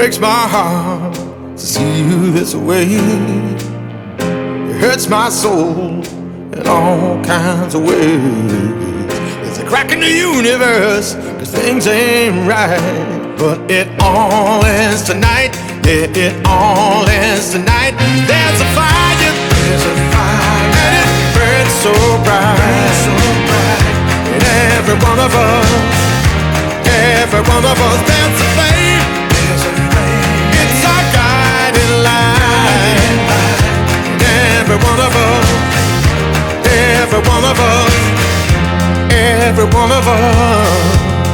breaks my heart to see you this way. It hurts my soul in all kinds of ways. There's a crack in the universe, 'cause things ain't right. But it all ends tonight. Yeah, it all ends tonight. There's a fire, and it burns so bright, in every one of us, every one of us. There's a flame, it's our guiding light, in every one of us, every one of us, every one of us.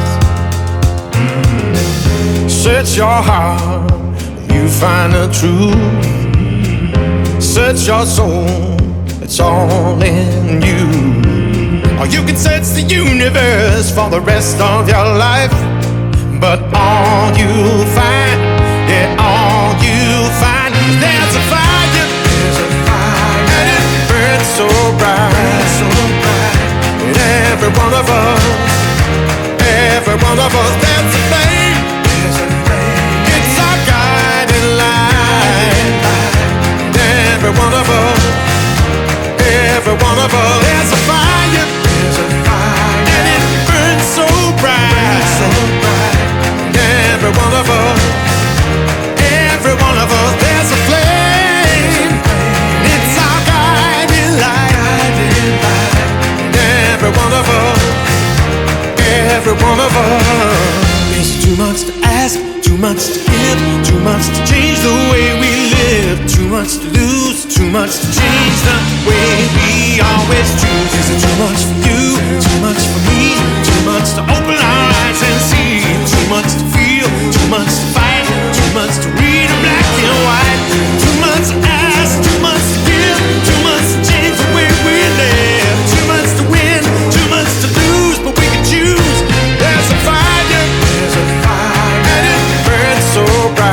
Search your heart, you find the truth. Search your soul, it's all in you. Or you can search the universe for the rest of your life, but all you'll find, yeah, all you'll find, there's a fire, and it burns so bright, in every one of us, every one of us. There's a flame, it's our guiding light, every one of us, every one of us. There's a fire, and it burns so bright, every one of us, every one of us. There's a flame, it's our guiding light, every one of us, every one of us. There's too much to ask, too much to give, too much to change the way we live, too much to lose, too much to change the way we always choose. Is it too much for you, too much for me, too much to open our eyes and see, too much to feel, too much to fight, too much to read in black and white, too much to ask, too much to give, too much to change the way we live, too much to win, too much to lose, but we can choose. There's a fire, and it burns so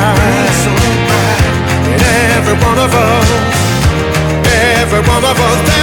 bright, in every one of us, every one of us.